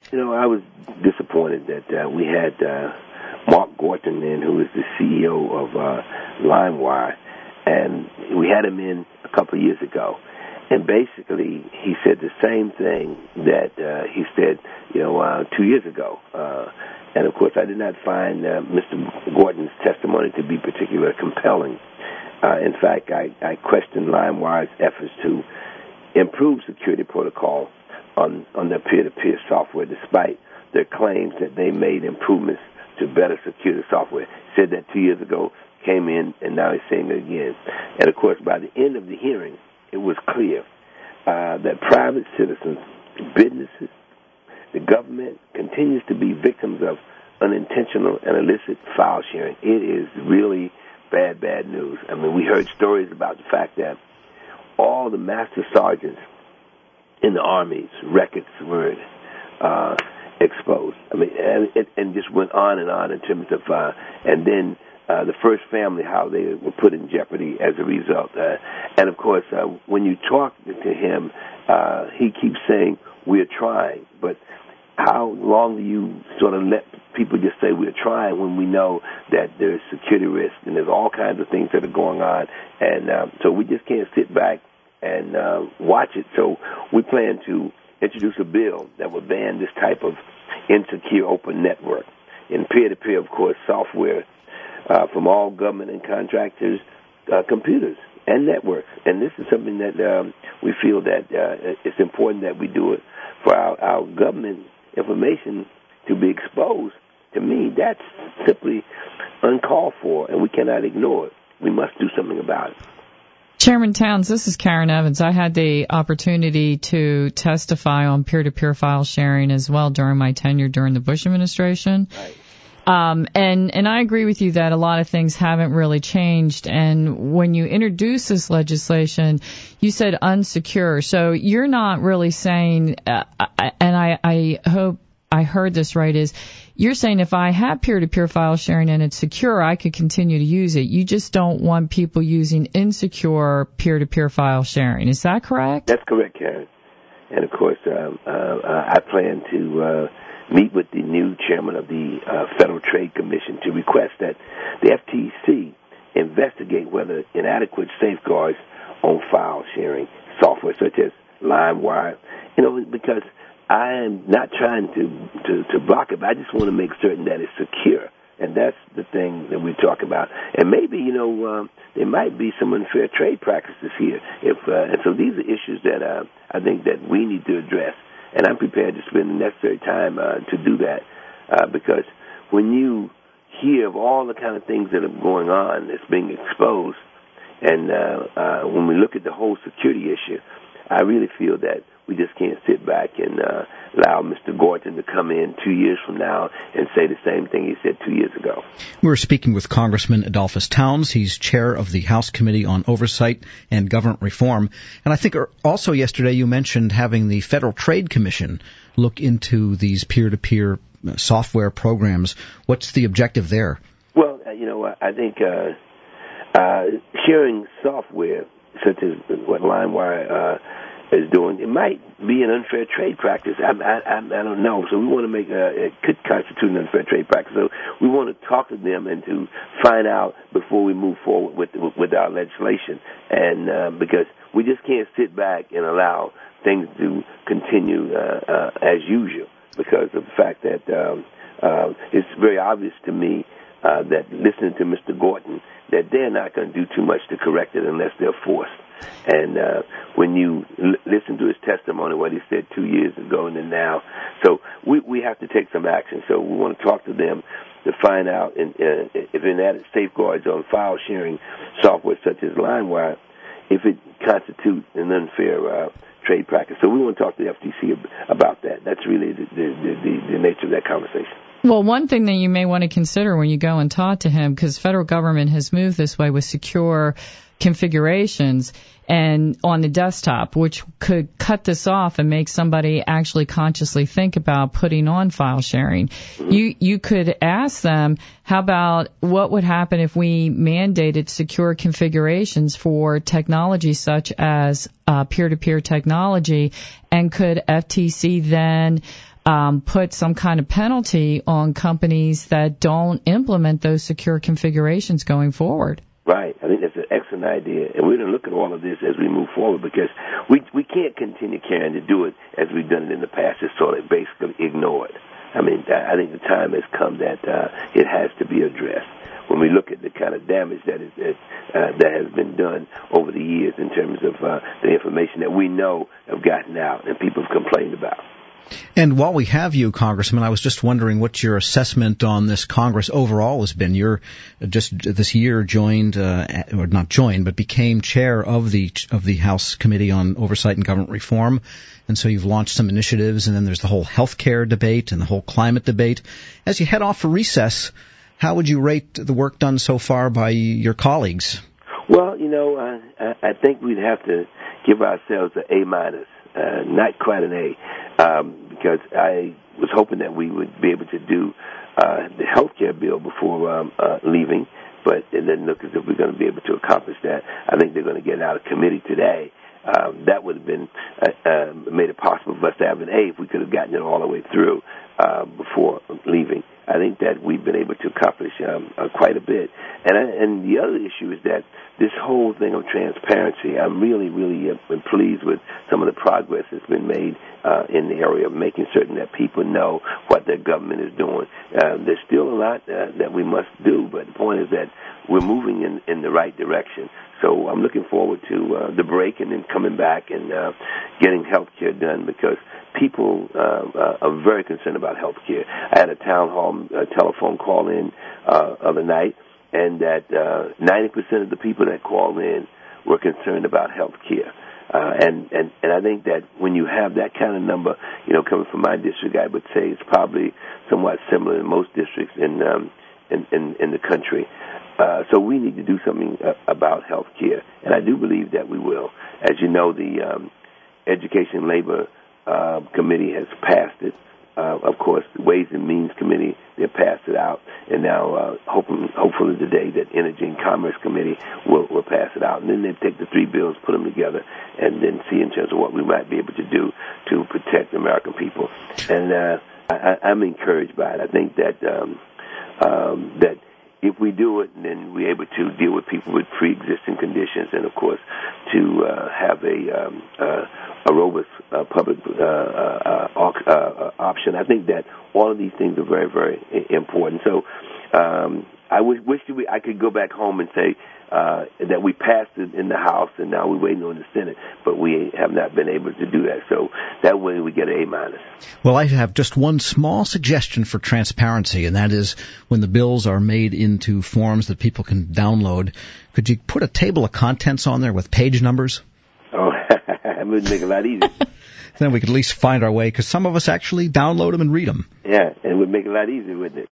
I was disappointed that we had Mark Gorton in, who is the CEO of LimeWire, and we had him in a couple of years ago. And basically, he said the same thing that he said, 2 years ago. And, of course, I did not find Mr. Gorton's testimony to be particularly compelling. In fact, I questioned LimeWire's efforts to improve security protocol on their peer-to-peer software, despite their claims that they made improvements to better secure the software. He said that 2 years ago, came in, and now he's saying it again. And, of course, by the end of the hearing, it was clear that private citizens, businesses, the government continues to be victims of unintentional and illicit file sharing. It is really bad news. I mean, we heard stories about the fact that all the master sergeants in the Army's records were exposed. I mean, and just went on in terms of, and then the first family, how they were put in jeopardy as a result. And, of course, when you talk to him, he keeps saying, we're trying. But how long do you sort of let people just say we're trying when we know that there's security risk and there's all kinds of things that are going on? And so we just can't sit back and watch it. So we plan to introduce a bill that would ban this type of insecure open network. In peer-to-peer, of course, software from all government and contractors, computers and networks. And this is something that we feel that it's important that we do it for our government information to be exposed. To me, that's simply uncalled for, and we cannot ignore it. We must do something about it. Chairman Towns, this is Karen Evans. I had the opportunity to testify on peer-to-peer file sharing as well during my tenure during the Bush administration. Right. And I agree with you that a lot of things haven't really changed. And when you introduce this legislation, you said unsecure. So you're not really saying, and I hope I heard this right, is you're saying if I have peer-to-peer file sharing and it's secure, I could continue to use it. You just don't want people using insecure peer-to-peer file sharing. Is that correct? That's correct, Karen. And, of course, I plan to meet with the new chairman of the Federal Trade Commission to request that the FTC investigate whether inadequate safeguards on file sharing software such as LimeWire, because I am not trying to block it, but I just want to make certain that it's secure. And that's the thing that we talk about. And maybe, there might be some unfair trade practices here. And so these are issues that I think that we need to address. And I'm prepared to spend the necessary time to do that because when you hear of all the kind of things that are going on that's being exposed, and when we look at the whole security issue, I really feel that we just can't sit back and allow Mr. Gorton to come in 2 years from now and say the same thing he said 2 years ago. We're speaking with Congressman Adolphus Towns. He's chair of the House Committee on Oversight and Government Reform. And I think also yesterday you mentioned having the Federal Trade Commission look into these peer-to-peer software programs. What's the objective there? Well, I think sharing software such as what LimeWire is doing, it might be an unfair trade practice. I don't know. So we want to make it could constitute an unfair trade practice. So we want to talk to them and to find out before we move forward with our legislation. And because we just can't sit back and allow things to continue as usual because of the fact that it's very obvious to me that listening to Mr. Gorton, that they're not going to do too much to correct it unless they're forced. And when you listen to his testimony, what he said 2 years ago and then now, so we have to take some action. So we want to talk to them to find out if inadequate safeguards on file sharing software such as LimeWire, if it constitutes an unfair trade practice. So we want to talk to the FTC about that. That's really the nature of that conversation. Well, one thing that you may want to consider when you go and talk to him, because federal government has moved this way with secure configurations and on the desktop, which could cut this off and make somebody actually consciously think about putting on file sharing. You could ask them, how about what would happen if we mandated secure configurations for technology such as peer-to-peer technology, and could FTC then put some kind of penalty on companies that don't implement those secure configurations going forward. Right. I think that's an excellent idea. And we're going to look at all of this as we move forward, because we can't continue carrying to do it as we've done it in the past, just sort of basically ignore it. I mean, I think the time has come that it has to be addressed. When we look at the kind of damage that has been done over the years in terms of the information that we know have gotten out and people have complained about. And while we have you, Congressman, I was just wondering what your assessment on this Congress overall has been. You're just this year joined, or not joined, but became chair of the House Committee on Oversight and Government Reform. And so you've launched some initiatives, and then there's the whole health care debate and the whole climate debate. As you head off for recess, how would you rate the work done so far by your colleagues? Well, I think we'd have to give ourselves an A-, not quite an A, because I was hoping that we would be able to do the health care bill before leaving, but it doesn't look as if we're going to be able to accomplish that. I think they're going to get out of committee today. That would have been made it possible for us to have an A if we could have gotten it all the way through before leaving. I think that we've been able to accomplish quite a bit. And the other issue is that this whole thing of transparency, I'm really, really pleased with some of the progress that's been made in the area of making certain that people know what their government is doing. There's still a lot that we must do, but the point is that we're moving in the right direction. So I'm looking forward to the break and then coming back and getting health care done, because people are very concerned about health care. I had a town hall telephone call in other night, and that 90% of the people that called in were concerned about health care. And I think that when you have that kind of number, coming from my district, I would say it's probably somewhat similar in most districts in the country. So we need to do something about health care, and I do believe that we will. As you know, the Education and Labor Committee has passed it. Of course, the Ways and Means Committee, they passed it out, and now hopefully today that Energy and Commerce Committee will pass it out. And then they take the three bills, put them together, and then see in terms of what we might be able to do to protect the American people. And I'm encouraged by it. I think that that if we do it, then we're able to deal with people with pre-existing conditions, and of course to have a robust public option. I think that all of these things are very, very important. So I wish I could go back home and say that we passed it in the House and now we're waiting on the Senate, but we have not been able to do that. So that way we get an A-. Well, I have just one small suggestion for transparency, and that is when the bills are made into forms that people can download, could you put a table of contents on there with page numbers? Oh, that would make it a lot easier. Then we could at least find our way, because some of us actually download them and read them. Yeah, and it would make it a lot easier, wouldn't it?